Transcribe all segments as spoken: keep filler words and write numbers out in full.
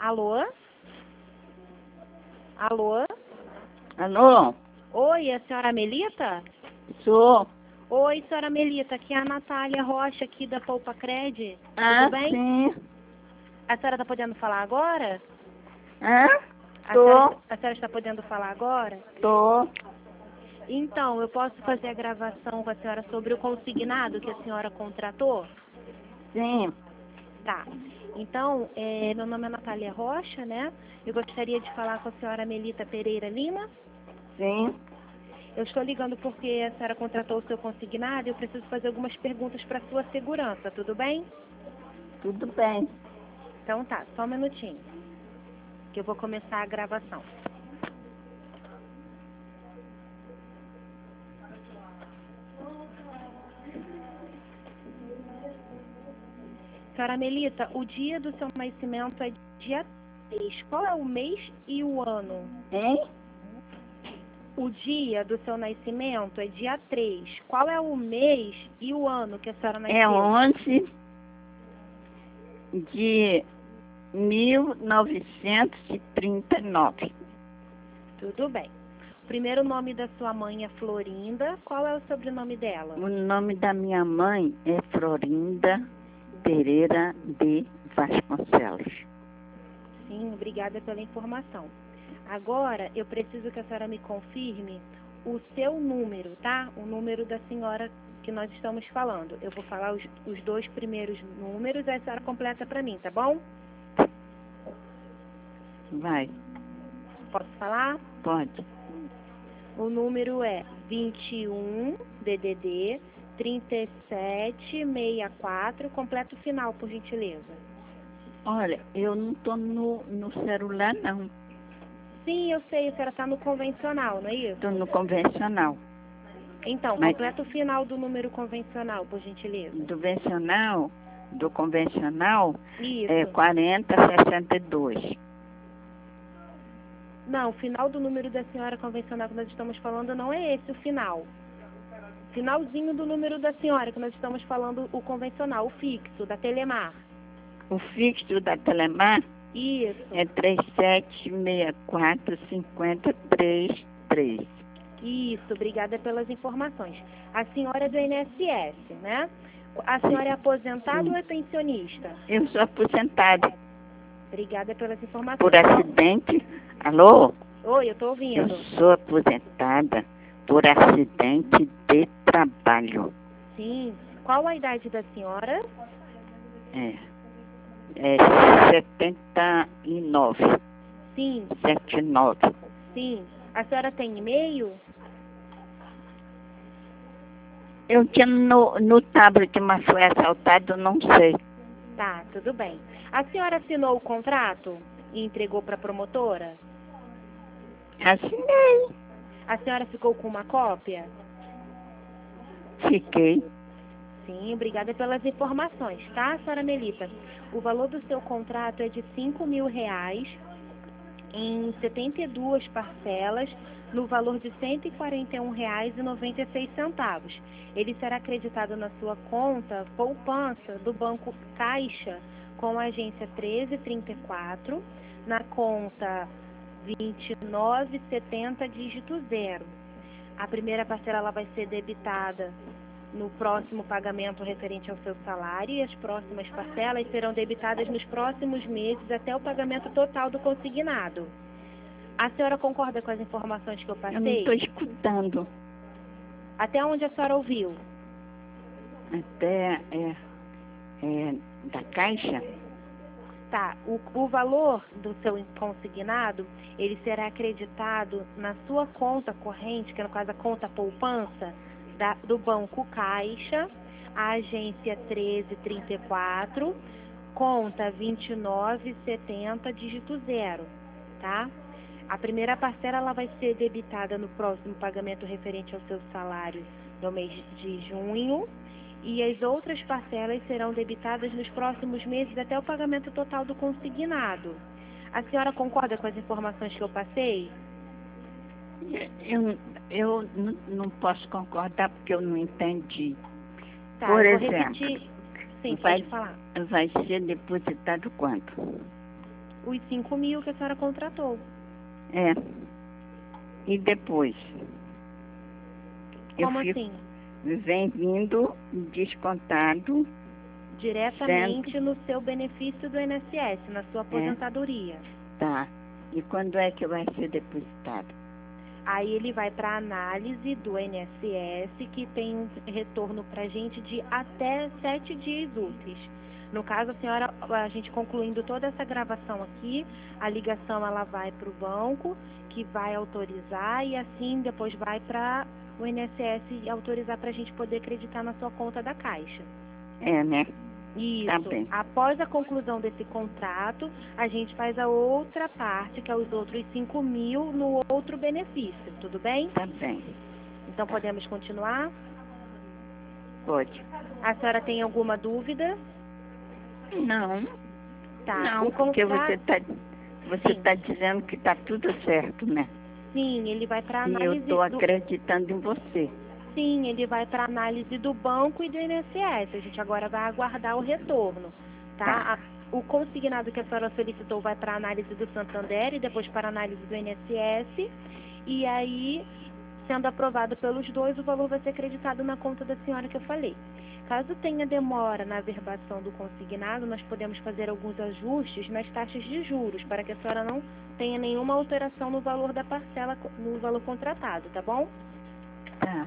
Alô? Alô? Alô? Oi, a senhora Melita? Sou. Oi, senhora Melita, aqui é a Natália Rocha, aqui da Poupa Cred. Ah, Tudo bem? sim. A senhora está podendo falar agora? Hã? A Tô, senhora, a senhora está podendo falar agora? tô. Então, eu posso fazer a gravação com a senhora sobre o consignado que a senhora contratou? Sim. Tá. Então, é, meu nome é Natália Rocha, né? Eu gostaria de falar com a senhora Melita Pereira Lima. Sim. Eu estou ligando porque a senhora contratou o seu consignado e eu preciso fazer algumas perguntas para sua segurança, tudo bem? Tudo bem. Então tá, só um minutinho, que eu vou começar a gravação. Senhora Melita, o dia do seu nascimento é dia três. Qual é o mês e o ano? Hein? O dia do seu nascimento é dia três. Qual é o mês e o ano que a senhora nasceu? É onze de mil novecentos e trinta e nove. Tudo bem. O primeiro nome da sua mãe é Florinda. Qual é o sobrenome dela? O nome da minha mãe é Florinda Pereira de Vasconcelos. Sim, obrigada pela informação. Agora, eu preciso que a senhora me confirme o seu número, tá? O número da senhora que nós estamos falando. Eu vou falar os, os dois primeiros números, aí a senhora completa para mim, tá bom? Vai, Posso falar? pode. O número é vinte e um, D D D, trinta e sete, sessenta e quatro, completa o final, por gentileza. Olha, eu não tô no, no celular, não. Sim, eu sei, a senhora está no convencional, não é isso? Tô no convencional. Então, Mas completa o final do número convencional, por gentileza. do convencional, do convencional Isso. é quarenta sessenta e dois. Não, o final do número da senhora convencional que nós estamos falando não é esse o final. Finalzinho do número da senhora que nós estamos falando, o convencional, o fixo, da Telemar. O fixo da Telemar Isso. é três sete seis quatro cinco três três. Isso, obrigada pelas informações. A senhora é do I N S S, né? A senhora é aposentada Sim. ou é pensionista? Eu sou aposentada Obrigada pelas informações. por acidente. Alô? Oi, eu estou Eu ouvindo. sou aposentada por acidente de trabalho. Sim. Qual a idade da senhora? É, é setenta e nove. Sim, setenta e nove. sim. A senhora tem e-mail? Eu tinha no, no tablet, mas foi assaltado, não sei. Tá, tudo bem. A senhora assinou o contrato e entregou para a promotora? Assinei. A senhora ficou com uma cópia? Fiquei. Sim, obrigada pelas informações, tá, senhora Melita? O valor do seu contrato é de cinco mil reais em setenta e duas parcelas, no valor de cento e quarenta e um reais e noventa e seis centavos. Ele será acreditado na sua conta poupança do Banco Caixa, com a agência treze trinta e quatro, na conta vinte e nove setenta, dígito zero. A primeira parcela ela vai ser debitada no próximo pagamento referente ao seu salário e as próximas parcelas serão debitadas nos próximos meses até o pagamento total do consignado. A senhora concorda com as informações que eu Eu não passei? estou escutando. Até onde a senhora ouviu? Até é, é, da Caixa? Tá, o, o valor do seu consignado, ele será acreditado na sua conta corrente, que é no caso a conta poupança, da, do Banco Caixa, a agência treze trinta e quatro, conta vinte e nove setenta, dígito zero, tá? A primeira parcela ela vai ser debitada no próximo pagamento referente ao seu salário do mês de junho, e as outras parcelas serão debitadas nos próximos meses até o pagamento total do consignado. A senhora concorda com as informações que eu passei? Eu, eu não, não posso concordar porque eu não entendi. Tá, Por eu vou exemplo, repetir. Sim, vai, pode falar. vai ser depositado quanto? os cinco mil que a senhora contratou. É. E depois? Como eu fico, assim? Vem vindo descontado. Diretamente Sempre. no seu benefício do I N S S, na sua aposentadoria. É. Tá. E quando é que vai ser depositado? Aí ele vai para análise do I N S S, que tem um retorno para a gente de até sete dias úteis. No caso, a senhora, a gente concluindo toda essa gravação aqui, a ligação ela vai para o banco, que vai autorizar, e assim depois vai para o I N S S autorizar para a gente poder acreditar na sua conta da Caixa. É, né? Isso. Tá bem. Após a conclusão desse contrato, a gente faz a outra parte, que é os outros cinco mil no outro benefício, tudo bem? Tá bem. Então podemos continuar? Pode. A senhora tem alguma dúvida? Não. Tá. Não, O porque contrato... você tá, você Sim. tá dizendo que tá tudo certo, né? Sim, ele vai para E eu análise tô do... acreditando em você. Sim, ele vai para análise do banco e do I N S S. A gente agora vai aguardar o retorno, tá? Tá. A- O consignado que a senhora solicitou vai para análise do Santander e depois para análise do I N S S. E aí, sendo aprovado pelos dois, o valor vai ser acreditado na conta da senhora que eu falei. Caso tenha demora na averbação do consignado, nós podemos fazer alguns ajustes nas taxas de juros, para que a senhora não tenha nenhuma alteração no valor da parcela, no valor contratado, tá bom? Tá.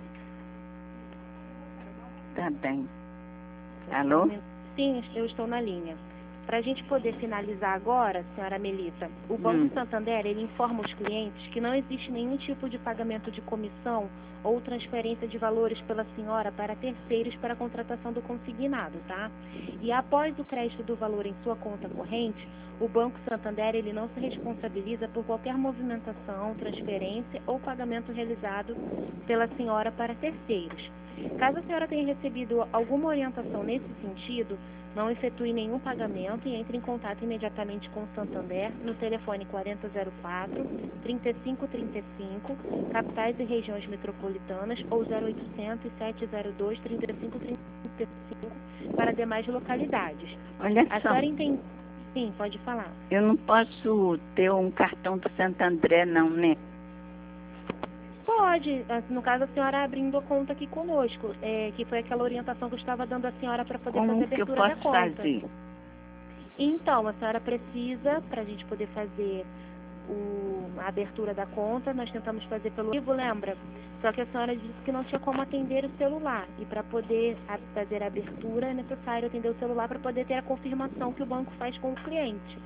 Tá bem. Alô? Sim, eu estou na linha. Para a gente poder finalizar agora, senhora Melita, o Banco Hum. Santander, ele informa os clientes que não existe nenhum tipo de pagamento de comissão ou transferência de valores pela senhora para terceiros para a contratação do consignado, tá? E após o crédito do valor em sua conta corrente, o Banco Santander, ele não se responsabiliza por qualquer movimentação, transferência ou pagamento realizado pela senhora para terceiros. Caso a senhora tenha recebido alguma orientação nesse sentido, não efetue nenhum pagamento e entre em contato imediatamente com o Santander no telefone quatro zero quatro, três cinco três cinco, capitais e regiões metropolitanas, ou zero oitocentos, sete zero dois, três cinco três cinco para demais localidades. Olha A só. senhora entende? Sim, pode falar. Eu não posso ter um cartão do Santander, não, né? Pode, no caso a senhora abrindo a conta aqui conosco, é, que foi aquela orientação que eu estava dando à senhora para poder fazer a Como que eu abertura da posso conta. fazer? Então, a senhora precisa, para a gente poder fazer o, a abertura da conta, nós tentamos fazer pelo vivo, lembra? Só que a senhora disse que não tinha como atender o celular. E para poder a, fazer a abertura é necessário atender o celular para poder ter a confirmação que o banco faz com o cliente.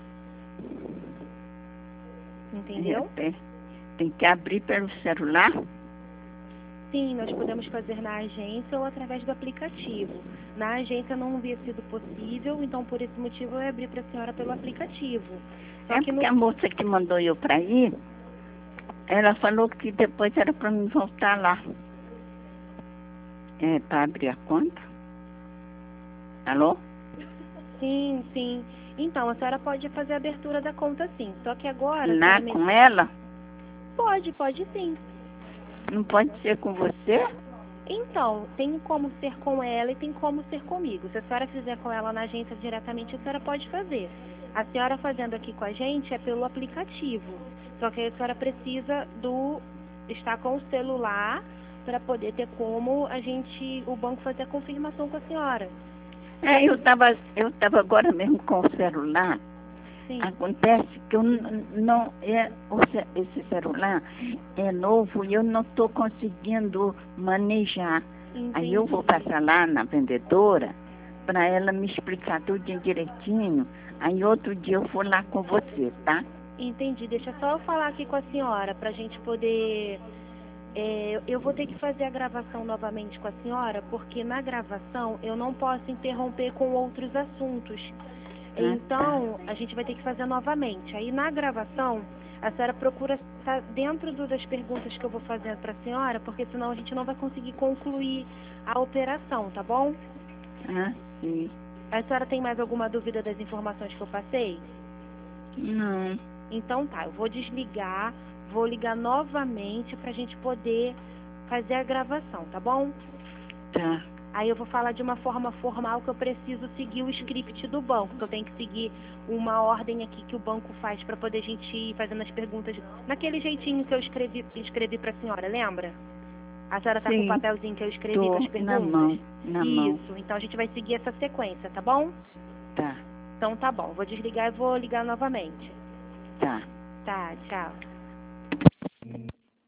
Entendeu? É, é. Tem que abrir pelo celular? Sim, nós podemos fazer na agência ou através do aplicativo. Na agência não havia sido possível, então por esse motivo eu abri para a senhora pelo aplicativo. Só É que porque no... a moça que mandou eu pra ir, ela falou que depois era pra mim voltar lá. É, pra abrir a conta? Alô? Sim, sim. Então, a senhora pode fazer a abertura da conta sim. Só que agora... Lá senhora com Me- ela? Pode, pode sim. Não pode ser com você? Então, tem como ser com ela e tem como ser comigo. Se a senhora fizer com ela na agência diretamente, a senhora pode fazer. A senhora fazendo aqui com a gente é pelo aplicativo. Só que aí a senhora precisa do estar com o celular para poder ter como a gente, o banco fazer a confirmação com a senhora. É, eu tava, eu tava agora mesmo com o celular. Sim. Acontece que eu n- não é o ce- esse celular é novo e eu não estou conseguindo manejar. Aí eu vou Entendi. passar lá na vendedora para ela me explicar tudo direitinho. Aí outro dia eu vou lá com você, tá? Entendi. Deixa só eu falar aqui com a senhora para a gente poder... é, eu vou ter que fazer a gravação novamente com a senhora, porque na gravação eu não posso interromper com outros assuntos. Ah, Então, a gente vai ter que fazer novamente. Aí na gravação, a senhora procura estar dentro do- das perguntas que eu vou fazer para a senhora, porque senão a gente não vai conseguir concluir a operação, tá bom? Ah, sim. A senhora tem mais alguma dúvida das informações que eu passei? Não. Então tá, eu vou desligar, vou ligar novamente para a gente poder fazer a gravação, tá bom? Tá. Aí eu vou falar de uma forma formal que eu preciso seguir o script do banco, que eu tenho que seguir uma ordem aqui que o banco faz para poder a gente ir fazendo as perguntas naquele jeitinho que eu escrevi, escrevi para a senhora, lembra? A senhora está com o Sim, papelzinho que eu escrevi tô com as perguntas? na mão, na mão. Isso, então a gente vai seguir essa sequência, tá bom? Tá, Então tá bom, vou desligar e vou ligar novamente. tá. Tá, tchau.